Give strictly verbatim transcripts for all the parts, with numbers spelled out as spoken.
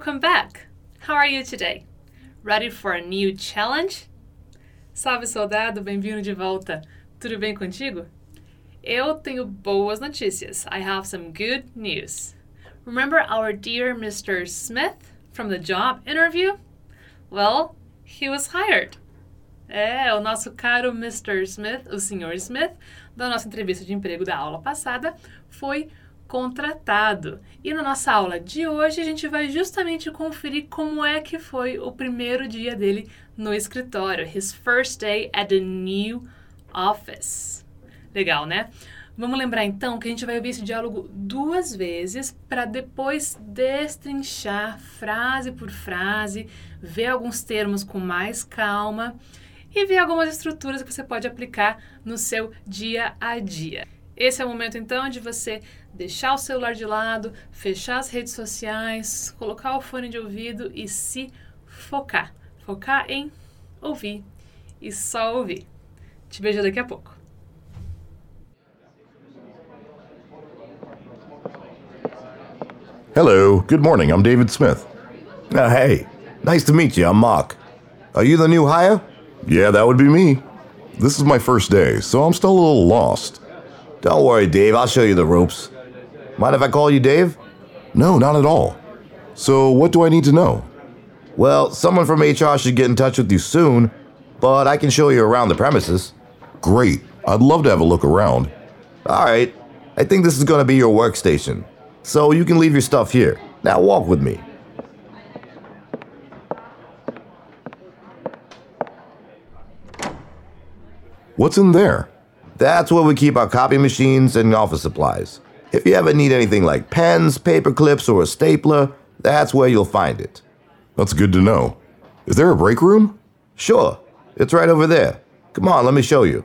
welcome back. How are you today? Ready for a new challenge? Salve, soldado, bem-vindo de volta. Tudo bem contigo? Eu tenho boas notícias. I have some good news. Remember our dear Mister Smith from the job interview? Well, he was hired. É, o nosso caro Mister Smith, o senhor Smith, da nossa entrevista de emprego da aula passada, foi contratado. E na nossa aula de hoje a gente vai justamente conferir como é que foi o primeiro dia dele no escritório. His first day at the new office. Legal, né? Vamos lembrar então que a gente vai ouvir esse diálogo duas vezes para depois destrinchar frase por frase, ver alguns termos com mais calma e ver algumas estruturas que você pode aplicar no seu dia a dia. Esse é o momento então de você deixar o celular de lado, fechar as redes sociais, colocar o fone de ouvido e se focar. Focar em ouvir e só ouvir. Te vejo daqui a pouco. Hello, good morning, I'm David Smith. Uh, hey, nice to meet you, I'm Mark. Are you the new hire? Yeah, that would be me. This is my first day, so I'm still a little lost. Don't worry, Dave, I'll show you the ropes. Mind if I call you Dave? No, not at all. So what do I need to know? Well, someone from H R should get in touch with you soon, but I can show you around the premises. Great, I'd love to have a look around. All right, I think this is going to be your workstation, so you can leave your stuff here. Now walk with me. What's in there? That's where we keep our copy machines and office supplies. If you ever need anything like pens, paper clips, or a stapler, that's where you'll find it. That's good to know. Is there a break room? Sure, it's right over there. Come on, let me show you.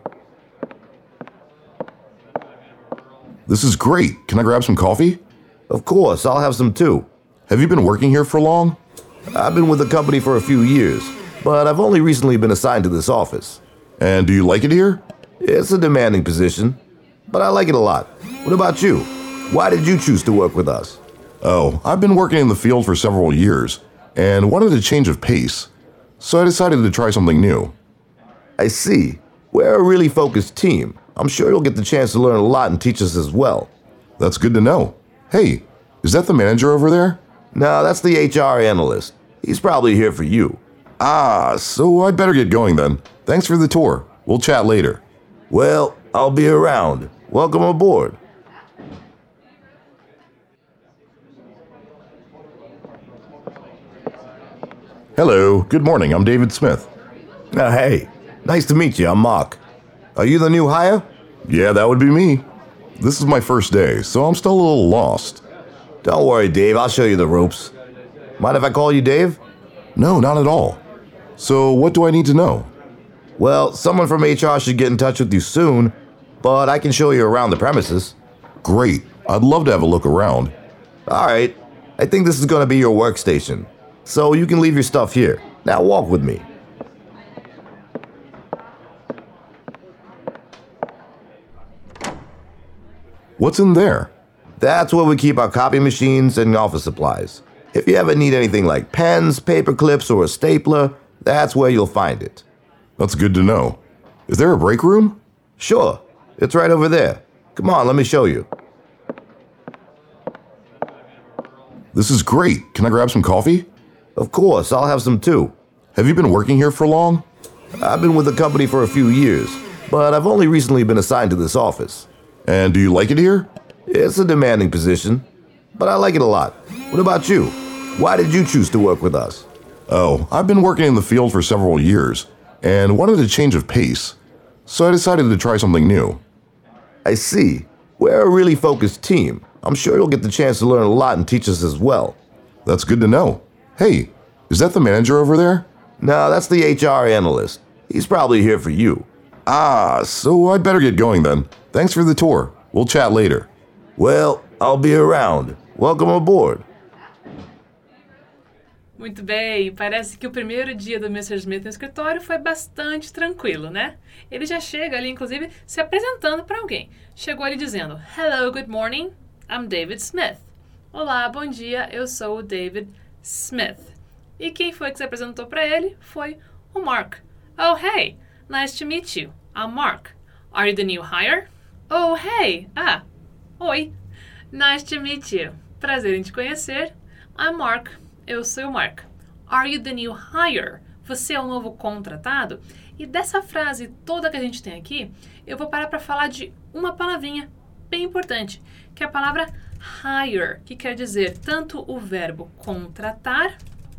This is great. Can I grab some coffee? Of course, I'll have some too. Have you been working here for long? I've been with the company for a few years, but I've only recently been assigned to this office. And do you like it here? It's a demanding position, but I like it a lot. What about you? Why did you choose to work with us? Oh, I've been working in the field for several years and wanted a change of pace, so I decided to try something new. I see. We're a really focused team. I'm sure you'll get the chance to learn a lot and teach us as well. That's good to know. Hey, is that the manager over there? No, that's the H R analyst. He's probably here for you. Ah, so I'd better get going then. Thanks for the tour. We'll chat later. Well, I'll be around. Welcome aboard. Hello, good morning, I'm David Smith. Uh, hey, nice to meet you, I'm Mark. Are you the new hire? Yeah, that would be me. This is my first day, so I'm still a little lost. Don't worry, Dave, I'll show you the ropes. Mind if I call you Dave? No, not at all. So what do I need to know? Well, someone from H R should get in touch with you soon, but I can show you around the premises. Great, I'd love to have a look around. All right, I think this is going to be your workstation, so you can leave your stuff here. Now walk with me. What's in there? That's where we keep our copy machines and office supplies. If you ever need anything like pens, paper clips, or a stapler, that's where you'll find it. That's good to know. Is there a break room? Sure, it's right over there. Come on, let me show you. This is great. Can I grab some coffee? Of course, I'll have some too. Have you been working here for long? I've been with the company for a few years, but I've only recently been assigned to this office. And do you like it here? It's a demanding position, but I like it a lot. What about you? Why did you choose to work with us? Oh, I've been working in the field for several years and wanted a change of pace, so I decided to try something new. I see. We're a really focused team. I'm sure you'll get the chance to learn a lot and teach us as well. That's good to know. Hey, is that the manager over there? No, that's the H R analyst. He's probably here for you. Ah, so I'd better get going then. Thanks for the tour. We'll chat later. Well, I'll be around. Welcome aboard. Muito bem, parece que o primeiro dia do mister Smith no escritório foi bastante tranquilo, né? Ele já chega ali, inclusive, se apresentando para alguém. Chegou ali dizendo, Hello, good morning, I'm David Smith. Olá, bom dia, eu sou o David Smith. E quem foi que se apresentou para ele foi o Mark. Oh, hey, nice to meet you. I'm Mark. Are you the new hire? Oh, hey, ah, oi. Nice to meet you. Prazer em te conhecer. I'm Mark. Eu sou o Mark. Are you the new hire? Você é o novo contratado? E dessa frase toda que a gente tem aqui, eu vou parar para falar de uma palavrinha bem importante, que é a palavra hire, que quer dizer tanto o verbo contratar,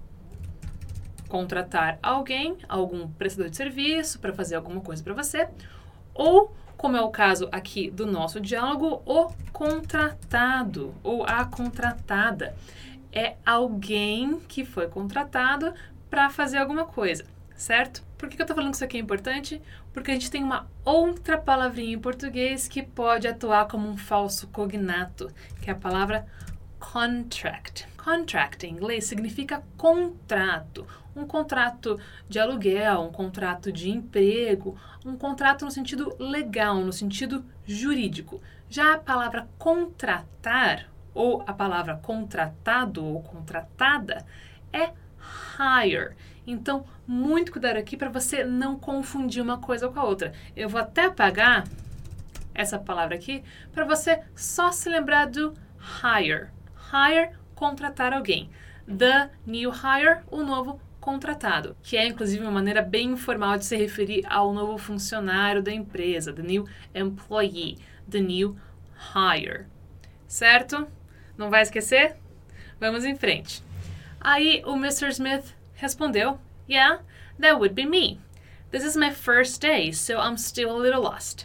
contratar alguém, algum prestador de serviço para fazer alguma coisa para você, ou, como é o caso aqui do nosso diálogo, o contratado ou a contratada. É alguém que foi contratado para fazer alguma coisa, certo? Por que eu tô falando que isso aqui é importante? Porque a gente tem uma outra palavrinha em português que pode atuar como um falso cognato, que é a palavra contract. Contract em inglês significa contrato. Um contrato de aluguel, um contrato de emprego, um contrato no sentido legal, no sentido jurídico. Já a palavra contratar, ou a palavra contratado ou contratada, é hire. Então, muito cuidado aqui para você não confundir uma coisa com a outra. Eu vou até apagar essa palavra aqui para você só se lembrar do hire. Hire, contratar alguém. The new hire, o novo contratado, que é inclusive uma maneira bem informal de se referir ao novo funcionário da empresa, the new employee, the new hire. Certo? Não vai esquecer? Vamos em frente. Aí o mister Smith respondeu, yeah, that would be me. This is my first day, so I'm still a little lost.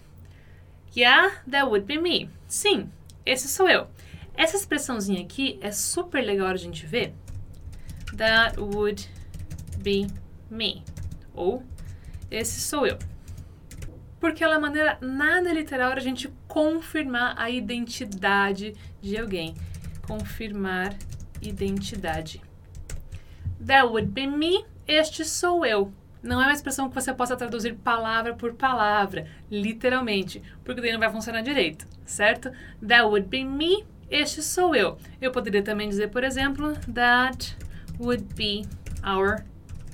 Yeah, that would be me. Sim, esse sou eu. Essa expressãozinha aqui é super legal a gente ver. That would be me. Ou, esse sou eu. Porque ela é uma maneira nada literal de a gente confirmar a identidade de alguém. Confirmar identidade. That would be me. Este sou eu. Não é uma expressão que você possa traduzir palavra por palavra, literalmente, porque daí não vai funcionar direito, certo? That would be me. Este sou eu. Eu poderia também dizer, por exemplo, that would be our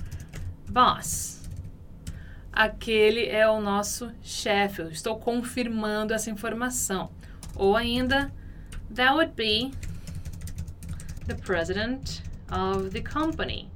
boss. Aquele é o nosso chefe. Eu estou confirmando essa informação. Ou ainda, that would be the president of the company.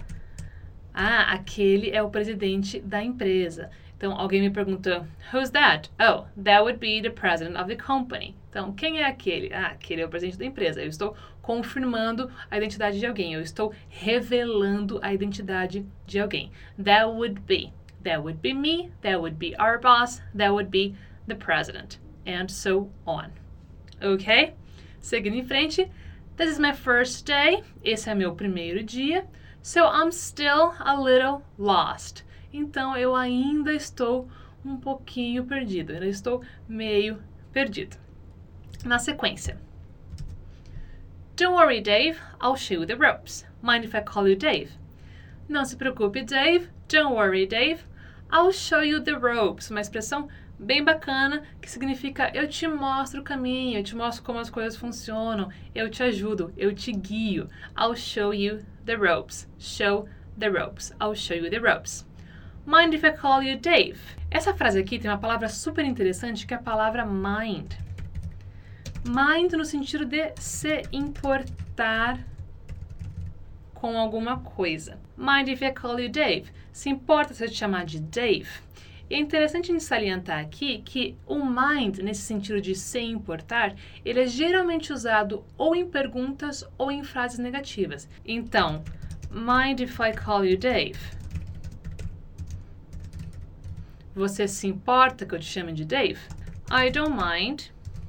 Ah, aquele é o presidente da empresa. Então, alguém me perguntou, who's that? Oh, that would be the president of the company. Então, quem é aquele? Ah, aquele é o presidente da empresa. Eu estou confirmando a identidade de alguém. Eu estou revelando a identidade de alguém. That would be. That would be me. That would be our boss. That would be the president. And so on. Ok? Seguindo em frente. This is my first day. Esse é meu primeiro dia. So I'm still a little lost. Então, eu ainda estou um pouquinho perdido. Eu estou meio perdido. Na sequência. Don't worry, Dave. I'll show you the ropes. Mind if I call you Dave? Não se preocupe, Dave. Don't worry, Dave. I'll show you the ropes. Uma expressão bem bacana que significa eu te mostro o caminho, eu te mostro como as coisas funcionam, eu te ajudo, eu te guio. I'll show you the ropes. Show the ropes. I'll show you the ropes. Mind if I call you Dave? Essa frase aqui tem uma palavra super interessante que é a palavra mind. Mind no sentido de se importar com alguma coisa. Mind if I call you Dave? Se importa se eu te chamar de Dave? É interessante a gente salientar aqui que o mind, nesse sentido de se importar, ele é geralmente usado ou em perguntas ou em frases negativas. Então, mind if I call you Dave? Você se importa que eu te chame de Dave? I don't mind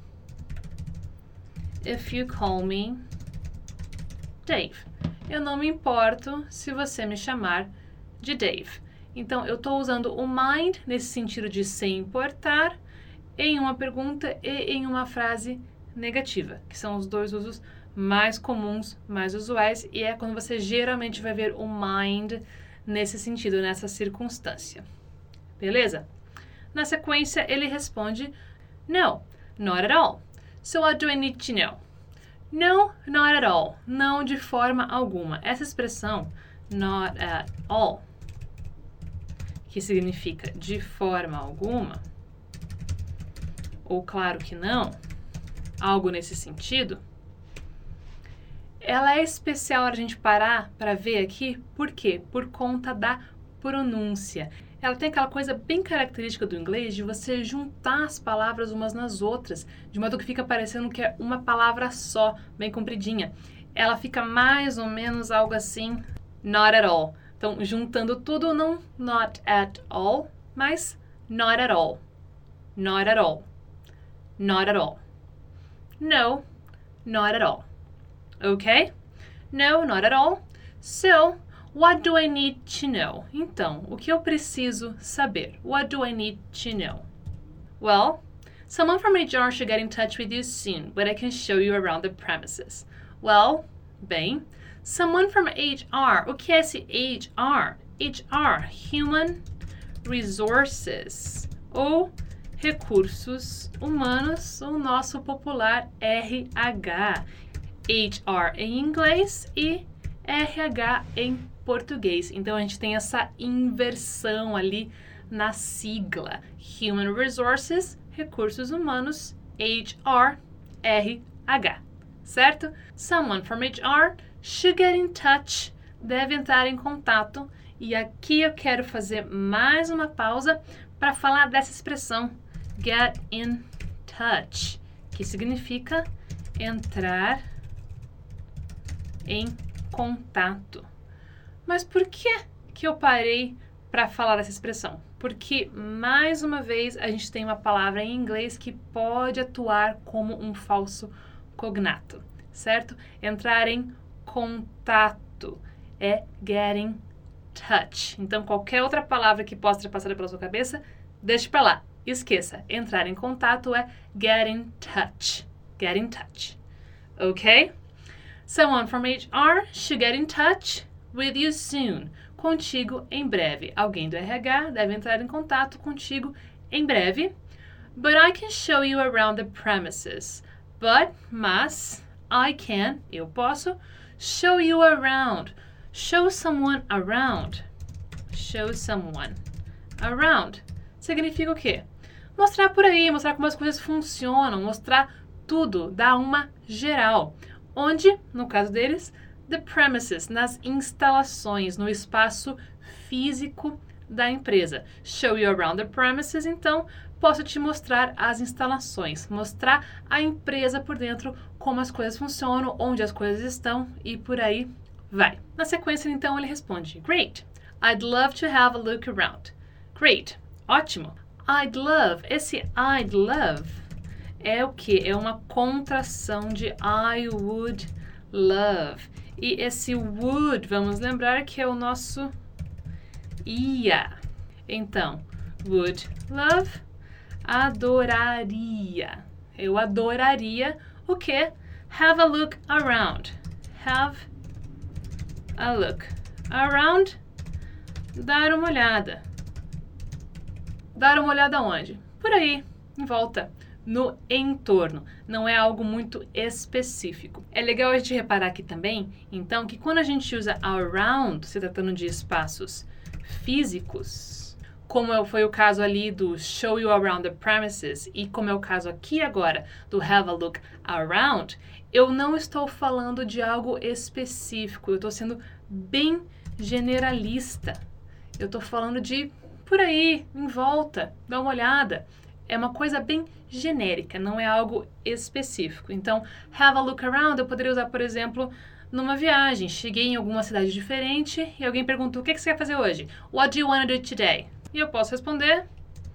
if you call me Dave. Eu não me importo se você me chamar de Dave. Então, eu estou usando o mind nesse sentido de se importar em uma pergunta e em uma frase negativa, que são os dois usos mais comuns, mais usuais, e é quando você geralmente vai ver o mind nesse sentido, nessa circunstância. Beleza? Na sequência, ele responde, no, not at all. So what do I need to know? No, not at all. Não de forma alguma. Essa expressão, not at all, que significa de forma alguma, ou claro que não, algo nesse sentido, ela é especial a gente parar para ver aqui, por quê? Por conta da pronúncia. Ela tem aquela coisa bem característica do inglês de você juntar as palavras umas nas outras, de modo que fica parecendo que é uma palavra só, bem compridinha. Ela fica mais ou menos algo assim, not at all. Então, juntando tudo, não not at all, mas not at all, not at all, not at all. No, not at all. Okay? No, not at all. So, what do I need to know? Então, o que eu preciso saber? What do I need to know? Well, someone from H R should get in touch with you soon, but I can show you around the premises. Well, bem, someone from H R. O que é esse H R? H R, Human Resources, ou Recursos Humanos, o nosso popular R H. H R em inglês e R H em português. Então, a gente tem essa inversão ali na sigla. Human Resources, Recursos Humanos, H R, R H. Certo? Someone from H R should get in touch. Deve entrar em contato. E aqui eu quero fazer mais uma pausa para falar dessa expressão get in touch, que significa entrar em contato. Mas por que que eu parei para falar dessa expressão? Porque, mais uma vez, a gente tem uma palavra em inglês que pode atuar como um falso cognato, certo? Entrar em contato é get in touch. Então, qualquer outra palavra que possa ter passado pela sua cabeça, deixe para lá. Esqueça, entrar em contato é get in touch. Get in touch. Ok? Someone from H R should get in touch with you soon. Contigo em breve. Alguém do R H deve entrar em contato contigo em breve. But I can show you around the premises. But, mas, I can, eu posso, show you around. Show someone around. Show someone around. Significa o quê? Mostrar por aí, mostrar como as coisas funcionam, mostrar tudo, dar uma geral. Onde, no caso deles, the premises, nas instalações, no espaço físico da empresa. Show you around the premises, então, posso te mostrar as instalações, mostrar a empresa por dentro, como as coisas funcionam, onde as coisas estão e por aí vai. Na sequência, então, ele responde, Great, I'd love to have a look around. Great, ótimo. I'd love, esse I'd love é o que? É uma contração de I would love. E esse would, vamos lembrar que é o nosso ia. Então, would love, adoraria. Eu adoraria o quê? Have a look around. Have a look around. Dar uma olhada. Dar uma olhada onde? Por aí, em volta. No entorno, não é algo muito específico. É legal a gente reparar aqui também, então, que quando a gente usa around, se tratando de espaços físicos, como foi o caso ali do show you around the premises e como é o caso aqui agora do have a look around, eu não estou falando de algo específico, eu estou sendo bem generalista. Eu estou falando de por aí, em volta, dá uma olhada. É uma coisa bem genérica, não é algo específico. Então, have a look around eu poderia usar, por exemplo, numa viagem. Cheguei em alguma cidade diferente e alguém perguntou, o que você quer fazer hoje? What do you want to do today? E eu posso responder,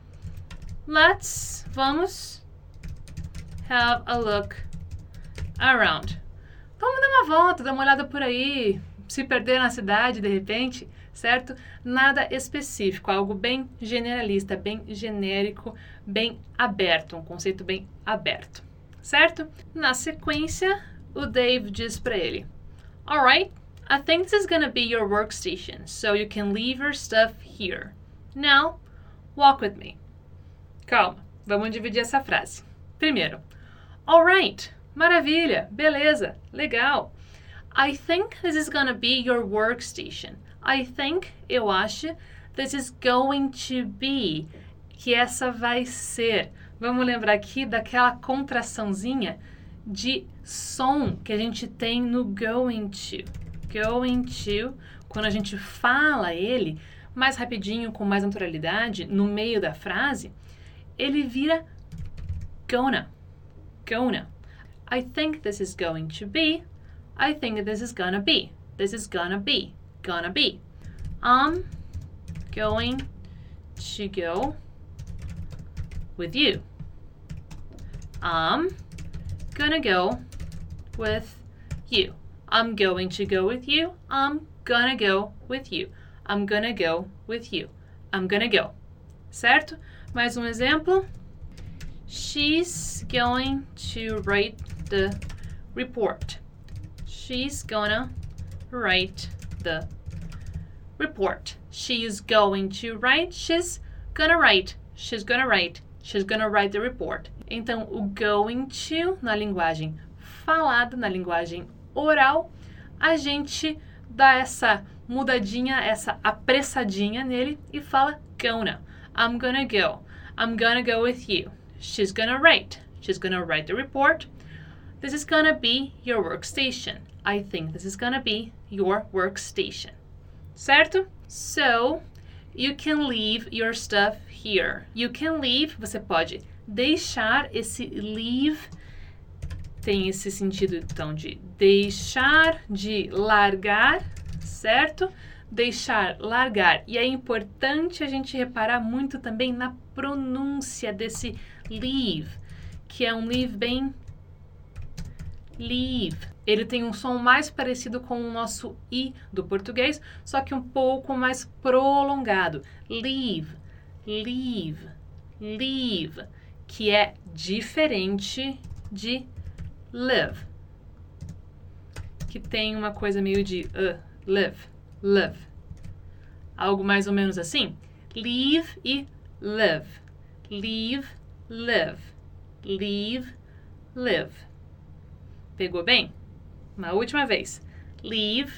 let's, vamos, have a look around. Vamos dar uma volta, dar uma olhada por aí, se perder na cidade de repente, certo? Nada específico, algo bem generalista, bem genérico, bem aberto, um conceito bem aberto, certo? Na sequência, o Dave diz para ele, Alright, I think this is gonna be your workstation, so you can leave your stuff here. Now, walk with me. Calma, vamos dividir essa frase. Primeiro, Alright, Maravilha, beleza, legal. I think this is gonna be your workstation. I think, eu acho, this is going to be, que essa vai ser. Vamos lembrar aqui daquela contraçãozinha de som que a gente tem no going to. Going to, quando a gente fala ele mais rapidinho, com mais naturalidade, no meio da frase, ele vira gonna. Gonna. I think this is going to be. I think this is gonna be. This is gonna be. Gonna be. I'm going to go with you. I'm gonna go with you. I'm going to go with you. I'm gonna go with you. I'm gonna go with you. I'm gonna go. Certo? Mais um exemplo. She's going to write the report. She's gonna write the report. She's going to write. She's gonna write. She's gonna write. She's gonna write the report. Então, o going to, na linguagem falada, na linguagem oral, a gente dá essa mudadinha, essa apressadinha nele e fala gonna. I'm gonna go. I'm gonna go with you. She's gonna write. She's gonna write the report. This is gonna be your workstation. I think this is gonna be your workstation. Certo? So, you can leave your stuff here. You can leave, você pode deixar. Esse leave tem esse sentido, então, de deixar, de largar, certo? Deixar, largar. E é importante a gente reparar muito também na pronúncia desse leave, que é um leave bem leave. Ele tem um som mais parecido com o nosso I do português, só que um pouco mais prolongado. Leave, leave, leave, que é diferente de live, que tem uma coisa meio de uh, live, live. Algo mais ou menos assim. Leave e live. Leave, live. Leave, live. Pegou bem? Uma última vez. Leave,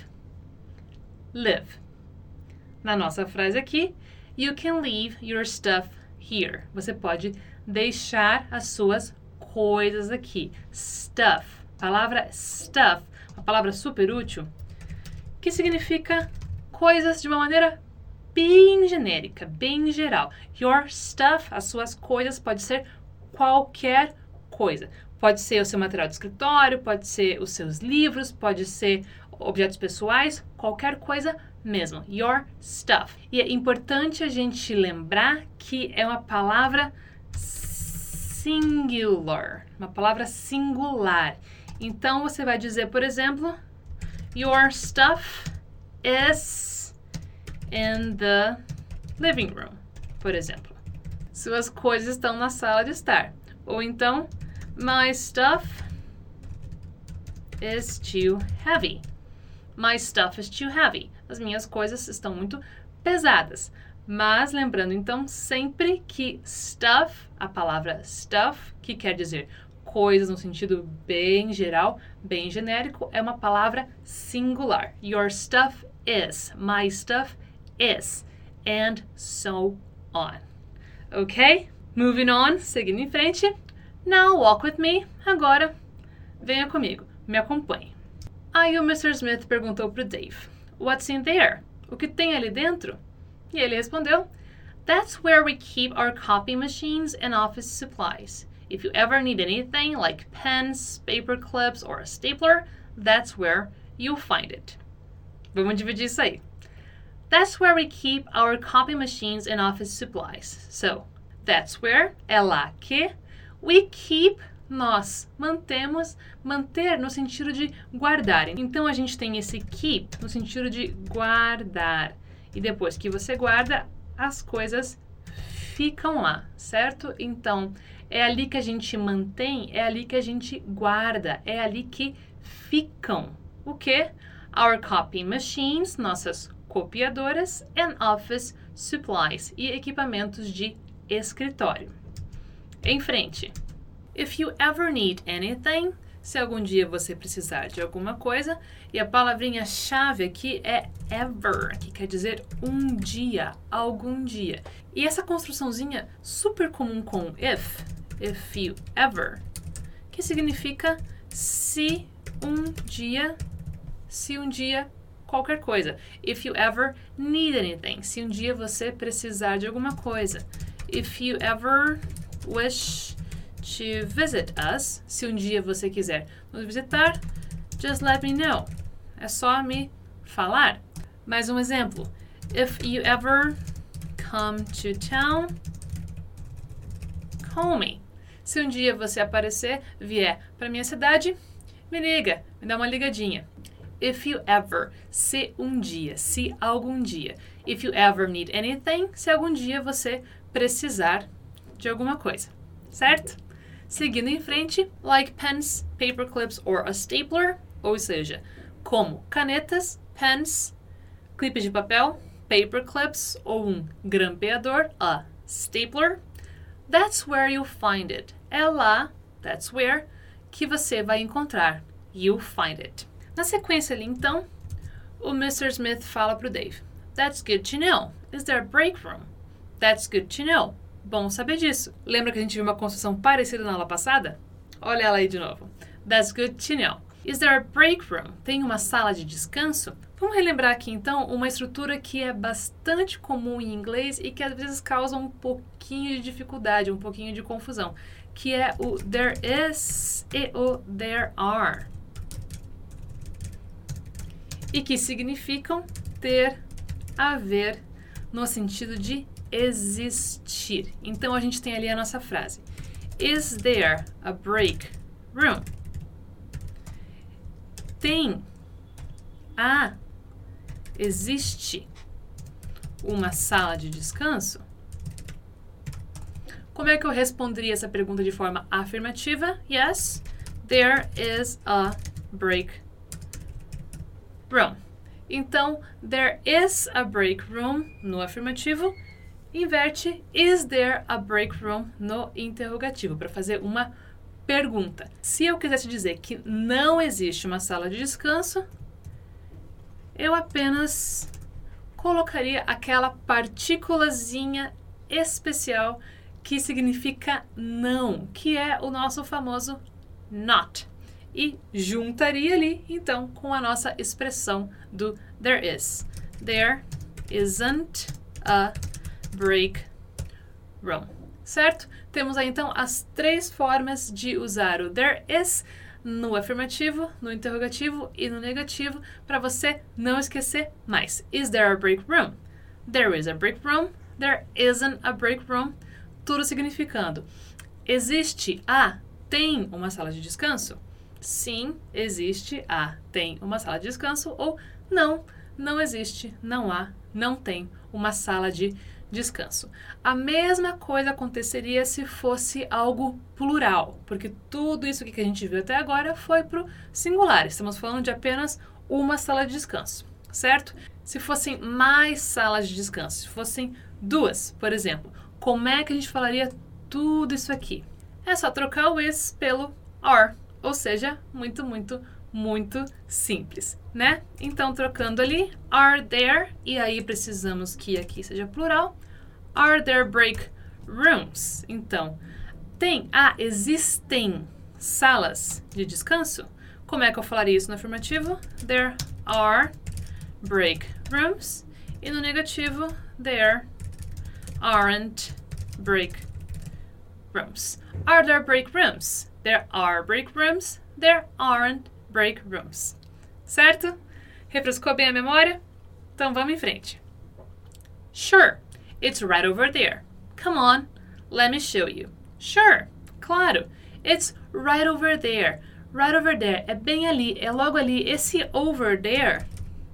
live. Na nossa frase aqui, you can leave your stuff here. Você pode deixar as suas coisas aqui. Stuff. Palavra stuff. Uma palavra super útil que significa coisas de uma maneira bem genérica, bem geral. Your stuff, as suas coisas, pode ser qualquer coisa. Pode ser o seu material de escritório, pode ser os seus livros, pode ser objetos pessoais, qualquer coisa mesmo. Your stuff. E é importante a gente lembrar que é uma palavra singular, uma palavra singular. Então, você vai dizer, por exemplo, your stuff is in the living room, por exemplo. Suas coisas estão na sala de estar. Ou então, my stuff is too heavy. My stuff is too heavy. As minhas coisas estão muito pesadas. Mas lembrando então sempre que stuff, a palavra stuff, que quer dizer coisas no sentido bem geral, bem genérico, é uma palavra singular. Your stuff is, my stuff is, and so on. Ok? Moving on, seguindo em frente. Now walk with me. Agora, venha comigo, me acompanhe. Aí o mister Smith perguntou pro Dave, what's in there? O que tem ali dentro? E ele respondeu, that's where we keep our copy machines and office supplies. If you ever need anything like pens, paper clips, or a stapler, that's where you'll find it. Vamos dividir isso aí. That's where we keep our copy machines and office supplies. So, that's where é lá que we keep, nós mantemos, manter no sentido de guardar. Então, a gente tem esse keep no sentido de guardar. E depois que você guarda, as coisas ficam lá, certo? Então, é ali que a gente mantém, é ali que a gente guarda, é ali que ficam. O quê? Our copy machines, nossas copiadoras, and office supplies, e equipamentos de escritório. Em frente. If you ever need anything, se algum dia você precisar de alguma coisa. E a palavrinha-chave aqui é ever, que quer dizer um dia, algum dia. E essa construçãozinha super comum com if, if you ever, que significa se um dia, se um dia qualquer coisa. If you ever need anything, se um dia você precisar de alguma coisa. If you ever wish to visit us, se um dia você quiser nos visitar, just let me know. É só me falar. Mais um exemplo. If you ever come to town, call me. Se um dia você aparecer, vier para minha cidade, me liga, me dá uma ligadinha. If you ever, se um dia, se algum dia. If you ever need anything, se algum dia você precisar de alguma coisa, certo? Seguindo em frente, like pens, paper clips or a stapler, ou seja, como canetas, pens, clipes de papel, paper clips ou um grampeador, a stapler. That's where you'll find it. É lá, that's where, que você vai encontrar. You'll find it. Na sequência ali, então, o mister Smith fala para o Dave. That's good to know. Is there a break room? That's good to know. Bom saber disso. Lembra que a gente viu uma construção parecida na aula passada? Olha ela aí de novo. That's good to know. Is there a break room? Tem uma sala de descanso? Vamos relembrar aqui, então, uma estrutura que é bastante comum em inglês e que às vezes causa um pouquinho de dificuldade, um pouquinho de confusão, que é o there is e o there are. E que significam ter, haver, no sentido de existir. Então, a gente tem ali a nossa frase. Is there a break room? Tem, há, existe uma sala de descanso? Como é que eu responderia essa pergunta de forma afirmativa? Yes, there is a break room. Então, there is a break room no afirmativo, inverte is there a break room no interrogativo, para fazer uma pergunta. Se eu quisesse dizer que não existe uma sala de descanso, eu apenas colocaria aquela partículazinha especial que significa não, que é o nosso famoso not. E juntaria ali, então, com a nossa expressão do there is. There isn't a break room. Certo? Temos aí, então, as três formas de usar o there is no afirmativo, no interrogativo e no negativo, para você não esquecer mais. Is there a break room? There is a break room. There isn't a break room. Tudo significando: existe a, tem uma sala de descanso? Sim, existe a, tem uma sala de descanso. Ou não, não existe, não há, não tem uma sala de descanso. A mesma coisa aconteceria se fosse algo plural, porque tudo isso que a gente viu até agora foi para o singular. Estamos falando de apenas uma sala de descanso, certo? Se fossem mais salas de descanso, se fossem duas, por exemplo, como é que a gente falaria tudo isso aqui? É só trocar o is pelo are, ou seja, muito, muito, muito simples, né? Então, trocando ali, are there, e aí precisamos que aqui seja plural. Are there break rooms? Então, tem, ah, existem salas de descanso? Como é que eu falaria isso no afirmativo? There are break rooms. E no negativo, there aren't break rooms. Are there break rooms? There are break rooms. There aren't break rooms. Certo? Refrescou bem a memória? Então vamos em frente. Sure, it's right over there. Come on, let me show you. Sure, claro, it's right over there. Right over there é bem ali, é logo ali. Esse over there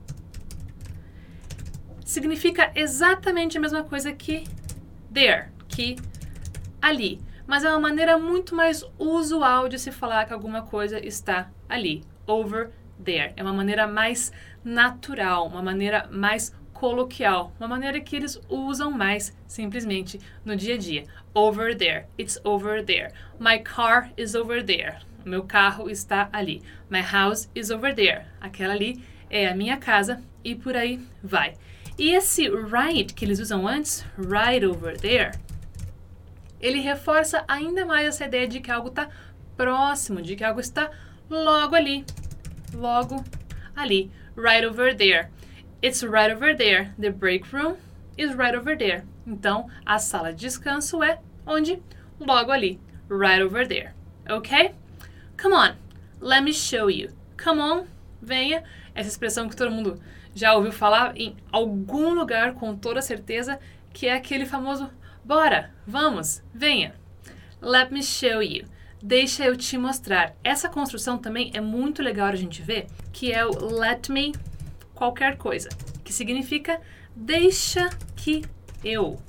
significa exatamente a mesma coisa que there, que ali. Mas é uma maneira muito mais usual de se falar que alguma coisa está ali. Over there. É uma maneira mais natural, uma maneira mais coloquial, uma maneira que eles usam mais simplesmente no dia a dia. Over there. It's over there. My car is over there. O meu carro está ali. My house is over there. Aquela ali é a minha casa e por aí vai. E esse right que eles usam antes, right over there, ele reforça ainda mais essa ideia de que algo está próximo, de que algo está logo ali. Logo ali. Right over there. It's right over there. The break room is right over there. Então, a sala de descanso é onde? Logo ali. Right over there. Ok? Come on. Let me show you. Come on. Venha. Essa expressão que todo mundo já ouviu falar em algum lugar com toda certeza, que é aquele famoso bora, vamos, venha. Let me show you. Deixa eu te mostrar. Essa construção também é muito legal a gente ver, que é o let me qualquer coisa, que significa deixa que eu.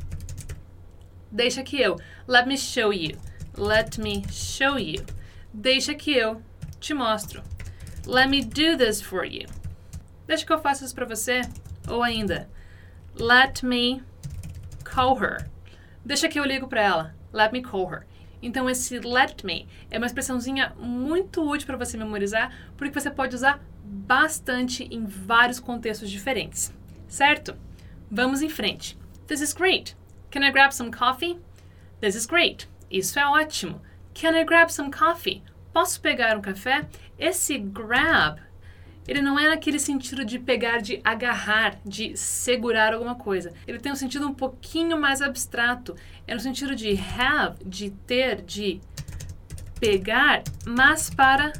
Deixa que eu. Let me show you. Let me show you. Deixa que eu te mostro. Let me do this for you. Deixa que eu faça isso para você. Ou ainda, let me call her. Deixa que eu ligo para ela. Let me call her. Então, esse let me é uma expressãozinha muito útil para você memorizar, porque você pode usar bastante em vários contextos diferentes. Certo? Vamos em frente. This is great. Can I grab some coffee? This is great. Isso é ótimo. Can I grab some coffee? Posso pegar um café? Esse grab, ele não é naquele sentido de pegar, de agarrar, de segurar alguma coisa. Ele tem um sentido um pouquinho mais abstrato. É no sentido de have, de ter, de pegar, mas para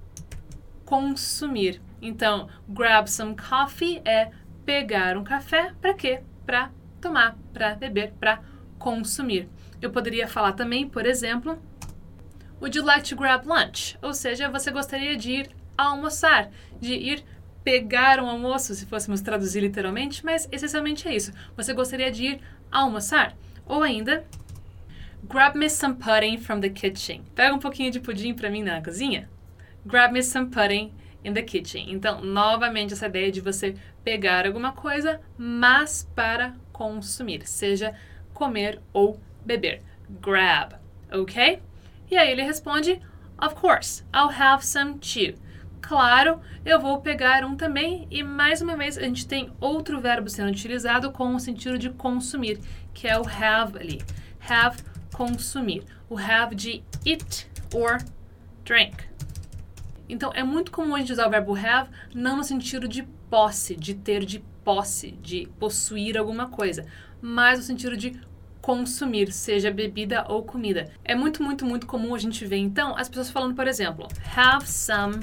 consumir. Então, grab some coffee é pegar um café para quê? Para tomar, para beber, para consumir. Eu poderia falar também, por exemplo, would you like to grab lunch? Ou seja, você gostaria de ir almoçar, de ir pegar um almoço, se fôssemos traduzir literalmente, mas essencialmente é isso. Você gostaria de ir almoçar? Ou ainda, grab me some pudding from the kitchen. Pega um pouquinho de pudim para mim na cozinha. Grab me some pudding in the kitchen. Então, novamente, essa ideia de você pegar alguma coisa, mas para consumir, seja comer ou beber. Grab, ok? E aí ele responde, of course, I'll have some too. Claro, eu vou pegar um também. E mais uma vez a gente tem outro verbo sendo utilizado com o sentido de consumir, que é o have ali. Have, consumir. O have de eat or drink. Então é muito comum a gente usar o verbo have não no sentido de posse, de ter de posse, de possuir alguma coisa, mas no sentido de consumir, seja bebida ou comida. É muito, muito, muito comum a gente ver, então, as pessoas falando, por exemplo, have some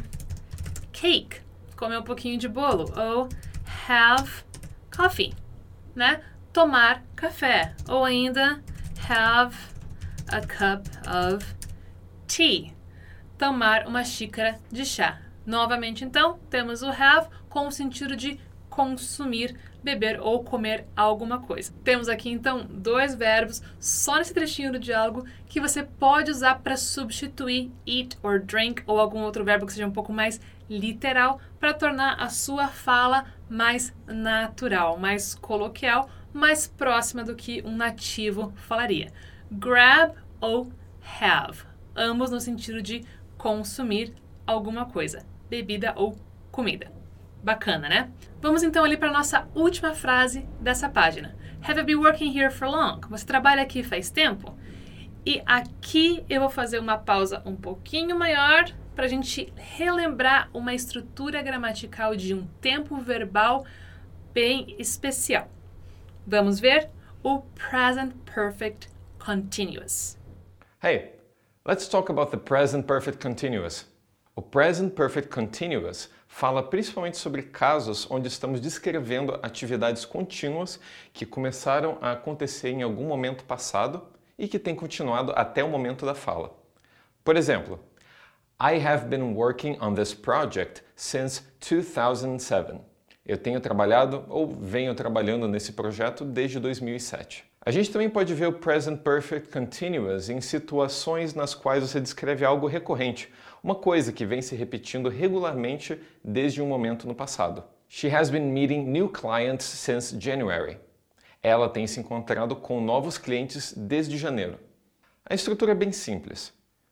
cake, comer um pouquinho de bolo, ou have coffee, né? Tomar café, ou ainda have a cup of tea, tomar uma xícara de chá. Novamente, então, temos o have com o sentido de consumir, beber ou comer alguma coisa. Temos aqui, então, dois verbos só nesse trechinho do diálogo que você pode usar para substituir eat or drink ou algum outro verbo que seja um pouco mais literal para tornar a sua fala mais natural, mais coloquial, mais próxima do que um nativo falaria. Grab ou have, ambos no sentido de consumir alguma coisa, bebida ou comida. Bacana, né? Vamos então ali para a nossa última frase dessa página. Have you been working here for long? Você trabalha aqui faz tempo? E aqui eu vou fazer uma pausa um pouquinho maior para a gente relembrar uma estrutura gramatical de um tempo verbal bem especial. Vamos ver o Present Perfect Continuous. Hey, let's talk about the Present Perfect Continuous. O Present Perfect Continuous fala principalmente sobre casos onde estamos descrevendo atividades contínuas que começaram a acontecer em algum momento passado e que têm continuado até o momento da fala. Por exemplo, I have been working on this project since two thousand seven. Eu tenho trabalhado ou venho trabalhando nesse projeto desde dois mil e sete. A gente também pode ver o Present Perfect Continuous em situações nas quais você descreve algo recorrente, uma coisa que vem se repetindo regularmente desde um momento no passado. She has been meeting new clients since January. Ela tem se encontrado com novos clientes desde janeiro. A estrutura é bem simples.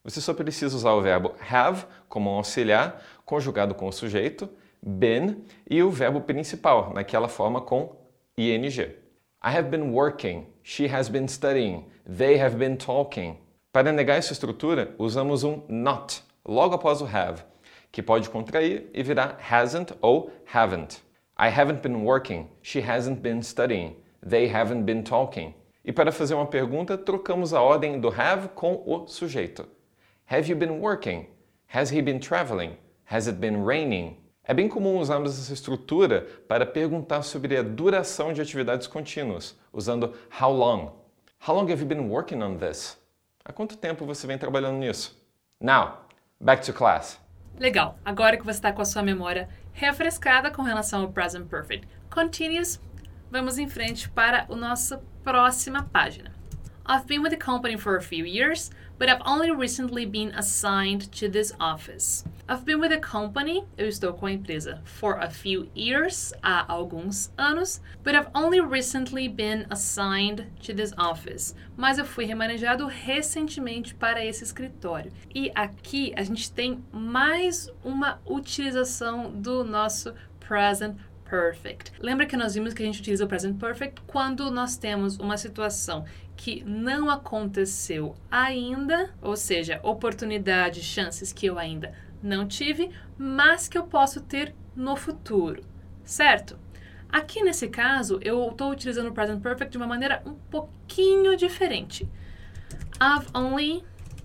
Você só precisa usar o verbo have como um auxiliar, conjugado com o sujeito, been, e o verbo principal, naquela forma com ing. I have been working, she has been studying, they have been talking. Para negar essa estrutura, usamos um not, logo após o have, que pode contrair e virar hasn't ou haven't. I haven't been working, she hasn't been studying, they haven't been talking. E para fazer uma pergunta, trocamos a ordem do have com o sujeito. Have you been working? Has he been traveling? Has it been raining? É bem comum usarmos essa estrutura para perguntar sobre a duração de atividades contínuas, usando how long. How long have you been working on this? Há quanto tempo você vem trabalhando nisso? Now, back to class. Legal, agora que você está com a sua memória refrescada com relação ao Present Perfect Continuous, vamos em frente para a nossa próxima página. I've been with the company for a few years, but I've only recently been assigned to this office. I've been with the company, eu estou com a empresa, for a few years, há alguns anos, but I've only recently been assigned to this office. Mas eu fui remanejado recentemente para esse escritório. E aqui a gente tem mais uma utilização do nosso present perfect. Lembra que nós vimos que a gente utiliza o present perfect quando nós temos uma situação que não aconteceu ainda, ou seja, oportunidades, chances que eu ainda não tive, mas que eu posso ter no futuro, certo? Aqui nesse caso, eu estou utilizando o present perfect de uma maneira um pouquinho diferente. I've only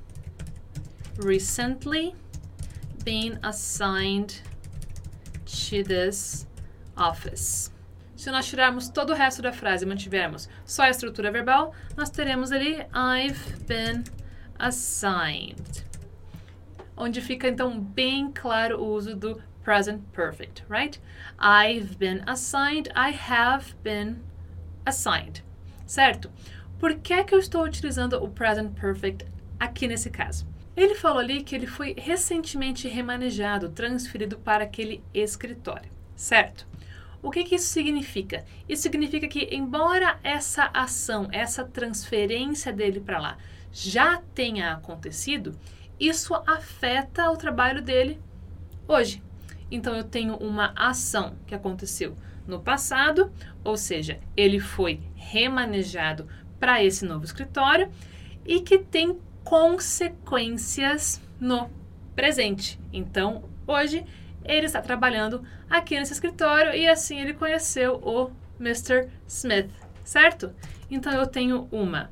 recently been assigned to this office. Se nós tirarmos todo o resto da frase e mantivermos só a estrutura verbal, nós teremos ali I've been assigned. Onde fica então bem claro o uso do present perfect, right? I've been assigned, I have been assigned, certo? Por que é que eu estou utilizando o present perfect aqui nesse caso? Ele falou ali que ele foi recentemente remanejado, transferido para aquele escritório, certo? O que que isso significa? Isso significa que, embora essa ação, essa transferência dele para lá já tenha acontecido, isso afeta o trabalho dele hoje. Então, eu tenho uma ação que aconteceu no passado, ou seja, ele foi remanejado para esse novo escritório e que tem consequências no presente. Então, hoje, ele está trabalhando aqui nesse escritório e assim ele conheceu o mister Smith, certo? Então, eu tenho uma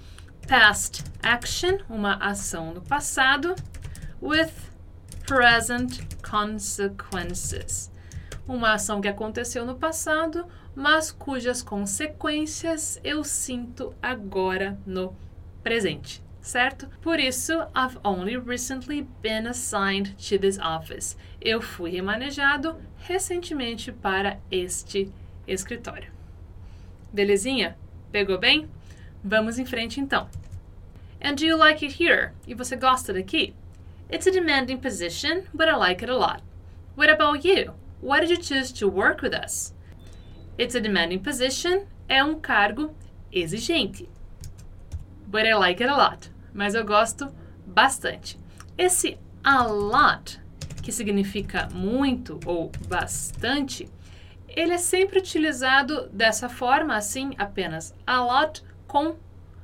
past action, uma ação no passado, with present consequences. Uma ação que aconteceu no passado, mas cujas consequências eu sinto agora no presente, certo? Por isso, I've only recently been assigned to this office. Eu fui remanejado recentemente para este escritório. Belezinha? Pegou bem? Vamos em frente então. And do you like it here? E você gosta daqui? It's a demanding position, but I like it a lot. What about you? Why did you choose to work with us? It's a demanding position é um cargo exigente. But I like it a lot. Mas eu gosto bastante. Esse a lot, que significa muito ou bastante, ele é sempre utilizado dessa forma, assim, apenas a lot com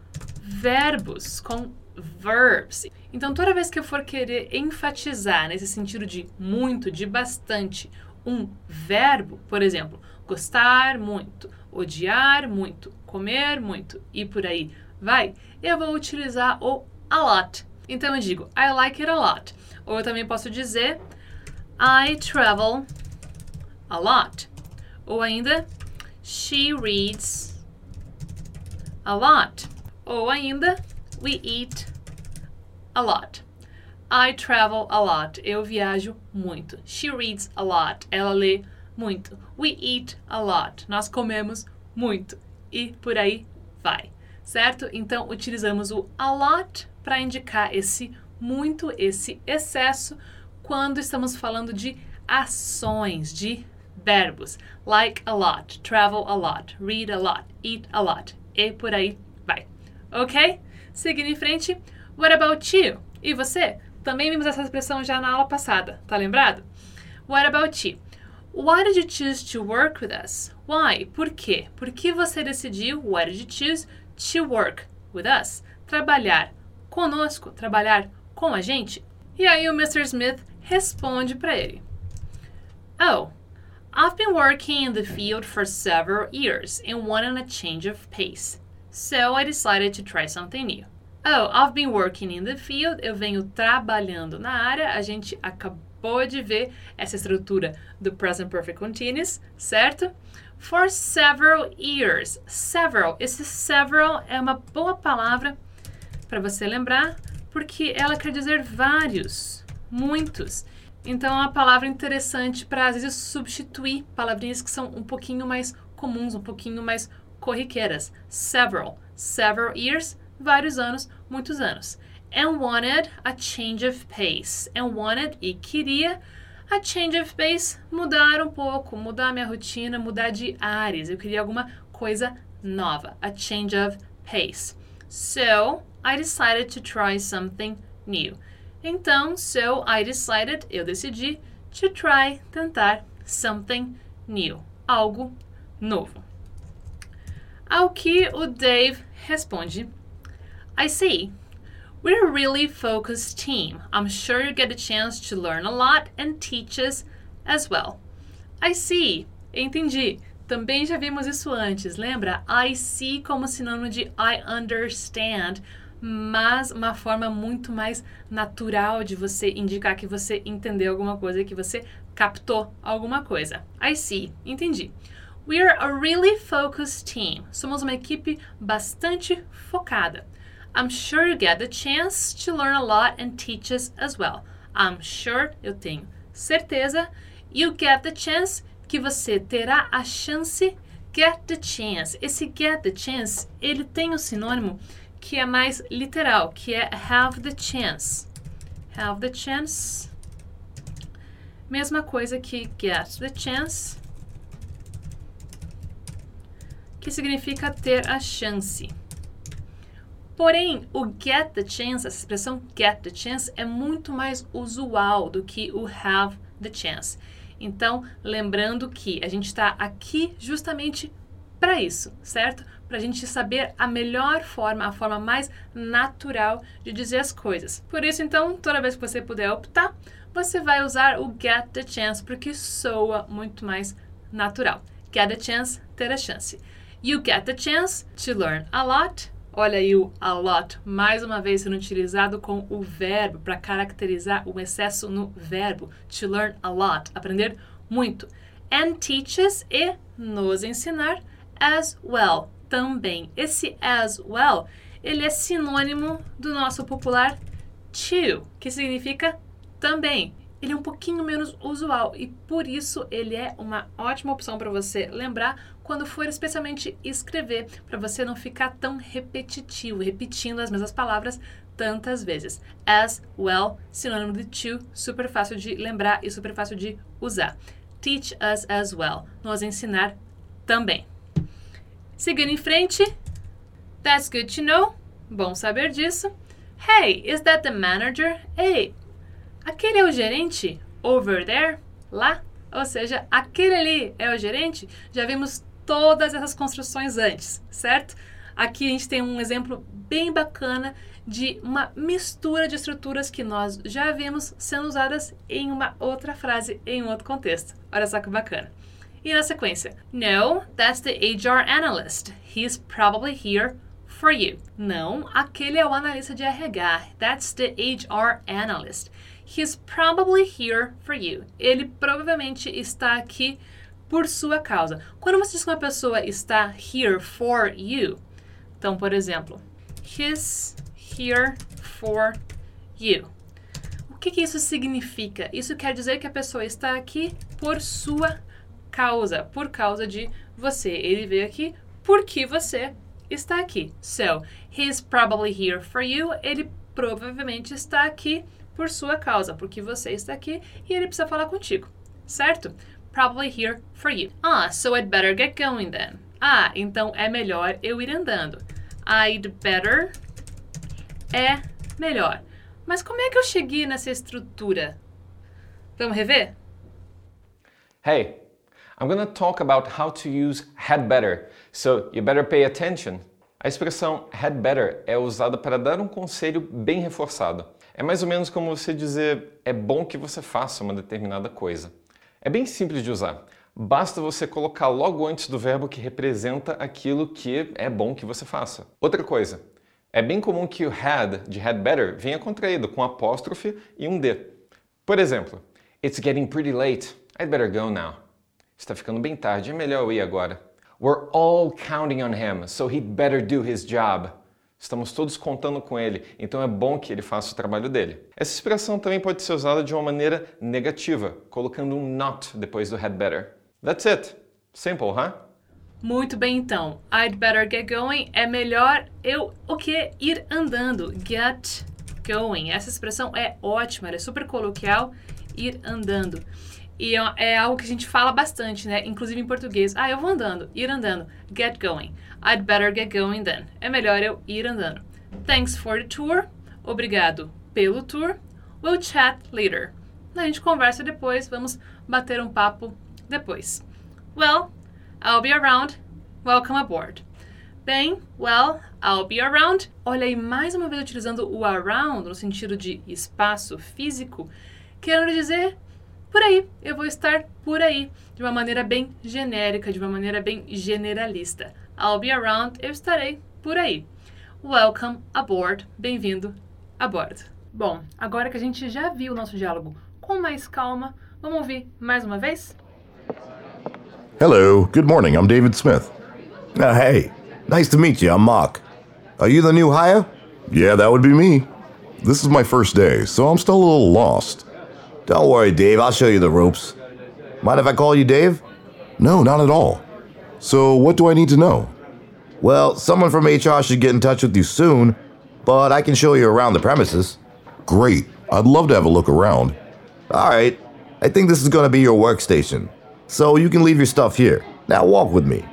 verbos, com verbs. Então, toda vez que eu for querer enfatizar nesse sentido de muito, de bastante, um verbo, por exemplo, gostar muito, odiar muito, comer muito e por aí vai, eu vou utilizar o a lot. Então, eu digo I like it a lot. Ou eu também posso dizer I travel a lot. Ou ainda she reads a lot. Ou ainda we eat a lot. I travel a lot. Eu viajo muito. She reads a lot. Ela lê muito. We eat a lot. Nós comemos muito. E por aí vai. Certo? Então, utilizamos o a lot para indicar esse muito, esse excesso, quando estamos falando de ações, de verbos. Like a lot, travel a lot, read a lot, eat a lot. E por aí vai. Ok? Seguindo em frente. What about you? E você? Também vimos essa expressão já na aula passada, tá lembrado? What about you? Why did you choose to work with us? Why? Por quê? Por que você decidiu, why did you choose to work with us? Trabalhar conosco, trabalhar com a gente? E aí o mister Smith responde para ele. Oh, I've been working in the field for several years and wanted a change of pace. So I decided to try something new. Oh, I've been working in the field. Eu venho trabalhando na área. A gente acabou de ver essa estrutura do Present Perfect Continuous, certo? For several years. Several. Esse several é uma boa palavra para você lembrar, porque ela quer dizer vários, muitos. Então é uma palavra interessante para, às vezes, substituir palavrinhas que são um pouquinho mais comuns, um pouquinho mais corriqueiras. Several. Several years. Vários anos, muitos anos. And wanted a change of pace. And wanted, e queria, a change of pace, mudar um pouco, mudar minha rotina, mudar de áreas. Eu queria alguma coisa nova. A change of pace. So, I decided to try something new. Então, so I decided, eu decidi, to try, tentar, something new. Algo novo. Ao que o Dave responde, I see. We're a really focused team. I'm sure you get a chance to learn a lot and teach us as well. I see. Entendi. Também já vimos isso antes, lembra? I see como sinônimo de I understand, mas uma forma muito mais natural de você indicar que você entendeu alguma coisa, que você captou alguma coisa. I see. Entendi. We're a really focused team. Somos uma equipe bastante focada. I'm sure you get the chance to learn a lot and teach us as well. I'm sure, eu tenho certeza, you get the chance, que você terá a chance, get the chance. Esse get the chance, ele tem um sinônimo que é mais literal, que é have the chance. Have the chance. Mesma coisa que get the chance, que significa ter a chance. Porém, o get the chance, essa expressão get the chance, é muito mais usual do que o have the chance. Então, lembrando que a gente está aqui justamente para isso, certo? Para a gente saber a melhor forma, a forma mais natural de dizer as coisas. Por isso, então, toda vez que você puder optar, você vai usar o get the chance, porque soa muito mais natural. Get the chance, ter a chance. You get the chance to learn a lot. Olha aí o a lot, mais uma vez sendo utilizado com o verbo para caracterizar o excesso no verbo. To learn a lot, aprender muito. And teach us, e nos ensinar, as well, também. Esse as well, ele é sinônimo do nosso popular to, que significa também. Ele é um pouquinho menos usual e por isso ele é uma ótima opção para você lembrar quando for especialmente escrever, para você não ficar tão repetitivo, repetindo as mesmas palavras tantas vezes. As well, sinônimo de to, super fácil de lembrar e super fácil de usar. Teach us as well, nos ensinar também. Seguindo em frente, that's good to know, bom saber disso. Hey, is that the manager? Hey, aquele é o gerente? Over there? Lá? Ou seja, aquele ali é o gerente? Já vimos todas essas construções antes, certo? Aqui a gente tem um exemplo bem bacana de uma mistura de estruturas que nós já vimos sendo usadas em uma outra frase, em um outro contexto. Olha só que bacana. E na sequência, no, that's the H R analyst. He's probably here for you. Não, aquele é o analista de R H. That's the H R analyst. He's probably here for you. Ele provavelmente está aqui por sua causa. Quando você diz que uma pessoa está here for you, então, por exemplo, he's here for you. O que que isso significa? Isso quer dizer que a pessoa está aqui por sua causa, por causa de você. Ele veio aqui porque você está aqui. So, he's probably here for you. Ele provavelmente está aqui por sua causa, porque você está aqui e ele precisa falar contigo, certo? Probably here for you. Ah, so I'd better get going then. Ah, então é melhor eu ir andando. I'd better é melhor. Mas como é que eu cheguei nessa estrutura? Vamos rever? Hey, I'm going to talk about how to use had better, so you better pay attention. A expressão had better é usada para dar um conselho bem reforçado. É mais ou menos como você dizer, é bom que você faça uma determinada coisa. É bem simples de usar. Basta você colocar logo antes do verbo que representa aquilo que é bom que você faça. Outra coisa, é bem comum que o had, de had better, venha contraído com apóstrofe e um D. Por exemplo, It's getting pretty late. I'd better go now. Está ficando bem tarde, é melhor eu ir agora. We're all counting on him, so he'd better do his job. Estamos todos contando com ele, então é bom que ele faça o trabalho dele. Essa expressão também pode ser usada de uma maneira negativa, colocando um not depois do had better. That's it. Simple, huh? Muito bem, então. I'd better get going é melhor eu o que ir andando. Get going. Essa expressão é ótima, ela é super coloquial. Ir andando. E é algo que a gente fala bastante, né? Inclusive em português. Ah, eu vou andando. Ir andando. Get going. I'd better get going then. É melhor eu ir andando. Thanks for the tour. Obrigado pelo tour. We'll chat later. A gente conversa depois. Vamos bater um papo depois. Well, I'll be around. Welcome aboard. Bem, well, I'll be around. Olha aí, mais uma vez utilizando o around no sentido de espaço físico, querendo dizer por aí, eu vou estar por aí, de uma maneira bem genérica, de uma maneira bem generalista. I'll be around, eu estarei por aí. Welcome aboard, bem-vindo a bordo. Bom, agora que a gente já viu o nosso diálogo com mais calma, vamos ouvir mais uma vez? Hello, good morning, I'm David Smith. Uh, hey, nice to meet you. I'm Mark. Are you the new hire? Yeah, that would be me. This is my first day, so I'm still a little lost. Don't worry, Dave. I'll show you the ropes. Mind if I call you Dave? No, not at all. So what do I need to know? Well, someone from H R should get in touch with you soon, but I can show you around the premises. Great. I'd love to have a look around. All right. I think this is going to be your workstation, so you can leave your stuff here. Now walk with me.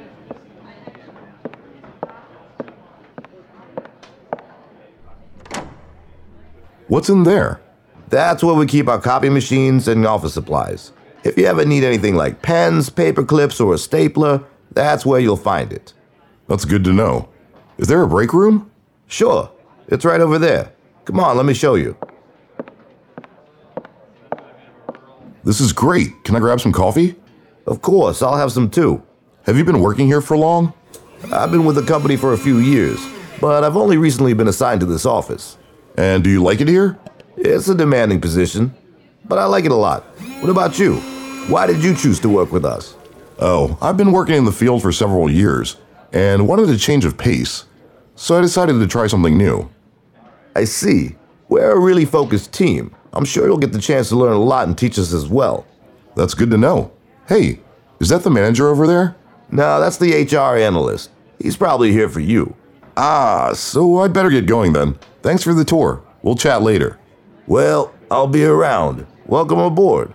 What's in there? That's where we keep our copy machines and office supplies. If you ever need anything like pens, paper clips, or a stapler, that's where you'll find it. That's good to know. Is there a break room? Sure. It's right over there. Come on, let me show you. This is great. Can I grab some coffee? Of course, I'll have some too. Have you been working here for long? I've been with the company for a few years, but I've only recently been assigned to this office. And do you like it here? It's a demanding position, but I like it a lot. What about you? Why did you choose to work with us? Oh, I've been working in the field for several years and wanted a change of pace, so I decided to try something new. I see. We're a really focused team. I'm sure you'll get the chance to learn a lot and teach us as well. That's good to know. Hey, is that the manager over there? No, that's the H R analyst. He's probably here for you. Ah, so I'd better get going then. Thanks for the tour. We'll chat later. Well, I'll be around. Welcome aboard.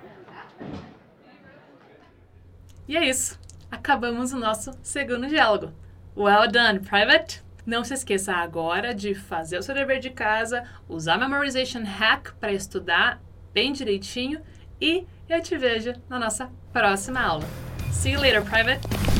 E é isso. Acabamos o nosso segundo diálogo. Well done, Private! Não se esqueça agora de fazer o seu dever de casa, usar Memorization Hack para estudar bem direitinho e eu te vejo na nossa próxima aula. See you later, Private!